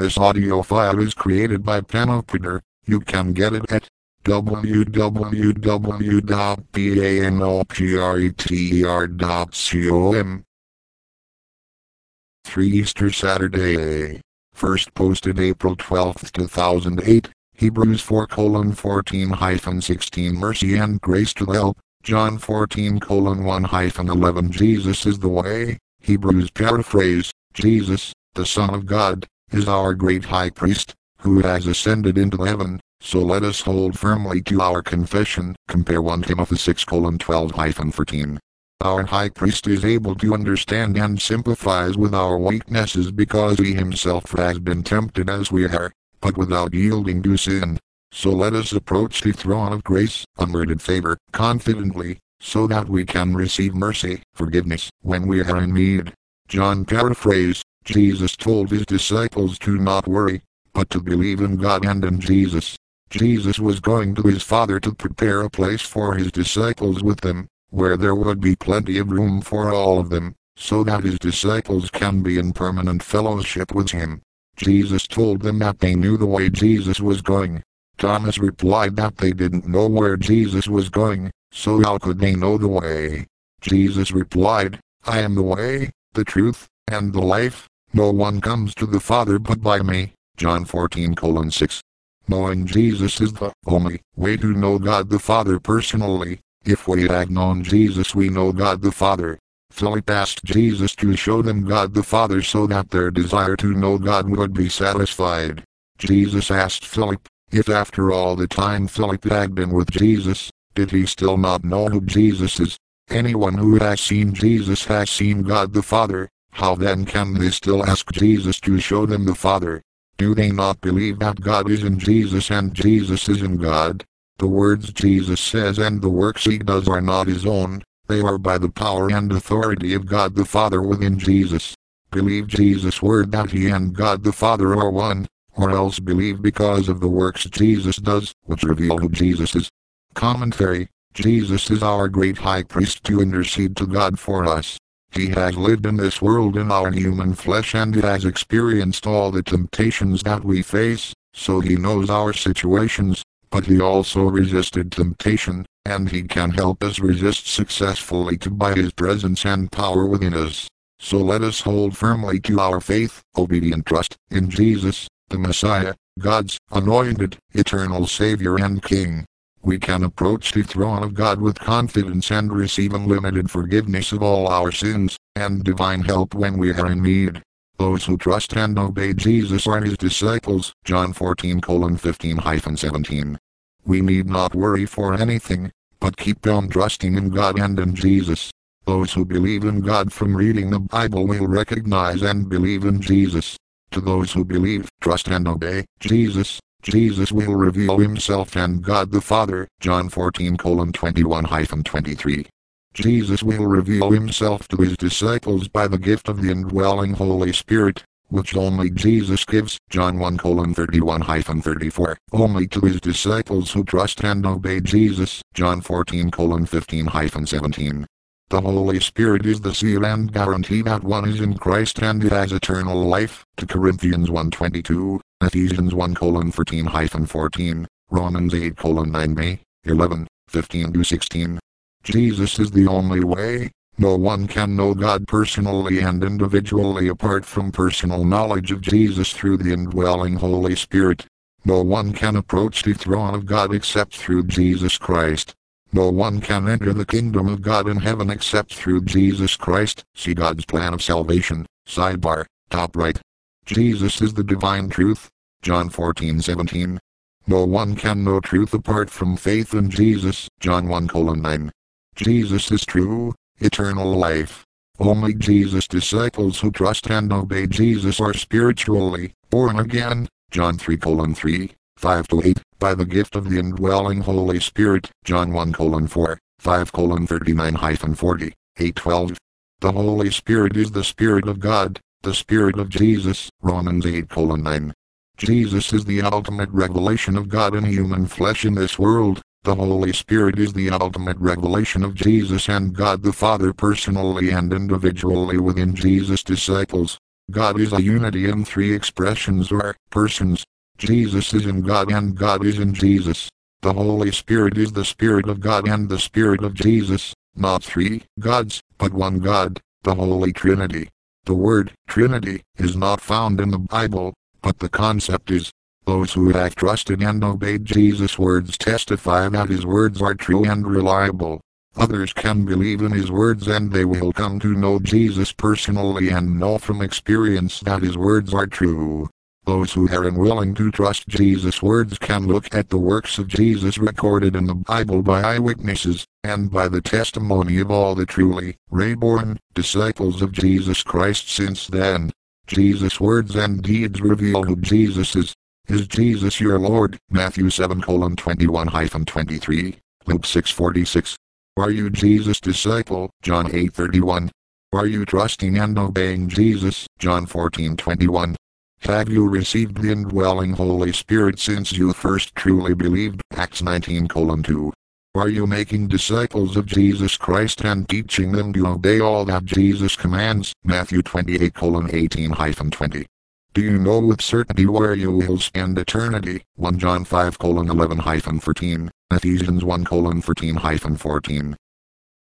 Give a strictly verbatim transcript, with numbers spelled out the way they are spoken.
This audio file is created by Panopter. You can get it at w w w dot panopter dot com. three Easter Saturday. First posted April twelfth two thousand eight. Hebrews four colon fourteen sixteen Mercy and grace to help. John fourteen colon one eleven Jesus is the way. Hebrews paraphrase. Jesus, the Son of God, is our great high priest, who has ascended into heaven. So let us hold firmly to our confession. Compare First Timothy six colon twelve thirteen. Our high priest is able to understand and sympathize with our weaknesses because he himself has been tempted as we are, but without yielding to sin. So let us approach the throne of grace, unmerited favor, confidently, so that we can receive mercy, forgiveness, when we are in need. John paraphrase. Jesus told his disciples to not worry, but to believe in God and in Jesus. Jesus was going to his Father to prepare a place for his disciples with him, where there would be plenty of room for all of them, so that his disciples can be in permanent fellowship with him. Jesus told them that they knew the way Jesus was going. Thomas replied that they didn't know where Jesus was going, so how could they know the way? Jesus replied, I am the way, the truth, and the life. No one comes to the Father but by me. John fourteen colon six. Knowing Jesus is the only way to know God the Father personally. If we had known Jesus, we know God the Father. Philip asked Jesus to show them God the Father so that their desire to know God would be satisfied. Jesus asked Philip, if after all the time Philip had been with Jesus, did he still not know who Jesus is? Anyone who has seen Jesus has seen God the Father. How then can they still ask Jesus to show them the Father? Do they not believe that God is in Jesus and Jesus is in God? The words Jesus says and the works he does are not his own, they are by the power and authority of God the Father within Jesus. Believe Jesus' word that he and God the Father are one, or else believe because of the works Jesus does, which reveal who Jesus is. Commentary. Jesus is our great high priest to intercede to God for us. He has lived in this world in our human flesh and has experienced all the temptations that we face, so he knows our situations, but he also resisted temptation, and he can help us resist successfully too by his presence and power within us. So let us hold firmly to our faith, obedient trust, in Jesus, the Messiah, God's anointed, eternal Savior and King. We can approach the throne of God with confidence and receive unlimited forgiveness of all our sins, and divine help when we are in need. Those who trust and obey Jesus are his disciples. John fourteen colon fifteen seventeen. We need not worry for anything, but keep on trusting in God and in Jesus. Those who believe in God from reading the Bible will recognize and believe in Jesus. To those who believe, trust and obey Jesus, Jesus will reveal himself and God the Father. John fourteen colon twenty-one twenty-three. Jesus will reveal himself to his disciples by the gift of the indwelling Holy Spirit, which only Jesus gives. John one colon thirty-one thirty-four. Only to his disciples who trust and obey Jesus. John fourteen colon fifteen seventeen. The Holy Spirit is the seal and guarantee that one is in Christ and has eternal life. To Corinthians one twenty-two, Ephesians one colon thirteen fourteen, Romans eight colon nine, eleven, fifteen to sixteen. Jesus is the only way. No one can know God personally and individually apart from personal knowledge of Jesus through the indwelling Holy Spirit. No one can approach the throne of God except through Jesus Christ. No one can enter the kingdom of God in heaven except through Jesus Christ. See God's plan of salvation. Sidebar, top right. Jesus is the divine truth. John fourteen seventeen. No one can know truth apart from faith in Jesus. John one colon nine. Jesus is true, eternal life. Only Jesus' disciples who trust and obey Jesus are spiritually born again. John three colon three, five to eight. By the gift of the indwelling Holy Spirit. John one colon four, five colon thirty-nine forty, eight twelve. The Holy Spirit is the Spirit of God, the Spirit of Jesus. Romans eight colon nine. Jesus is the ultimate revelation of God in human flesh in this world. The Holy Spirit is the ultimate revelation of Jesus and God the Father personally and individually within Jesus' disciples. God is a unity in three expressions or persons. Jesus is in God and God is in Jesus. The Holy Spirit is the Spirit of God and the Spirit of Jesus, not three gods, but one God, the Holy Trinity. The word Trinity is not found in the Bible, but the concept is. Those who have trusted and obeyed Jesus' words testify that his words are true and reliable. Others can believe in his words and they will come to know Jesus personally and know from experience that his words are true. Those who are unwilling to trust Jesus' words can look at the works of Jesus recorded in the Bible by eyewitnesses, and by the testimony of all the truly reborn disciples of Jesus Christ since then. Jesus' words and deeds reveal who Jesus is. Is Jesus your Lord? Matthew seven twenty-one to twenty-three, Luke six forty-six. Are you Jesus' disciple? John eight thirty-one. Are you trusting and obeying Jesus? John fourteen twenty-one. Have you received the indwelling Holy Spirit since you first truly believed? Acts nineteen two. Are you making disciples of Jesus Christ and teaching them to obey all that Jesus commands? Matthew twenty-eight eighteen to twenty. Do you know with certainty where you will spend eternity? First John five eleven to fourteen, Ephesians one thirteen to fourteen.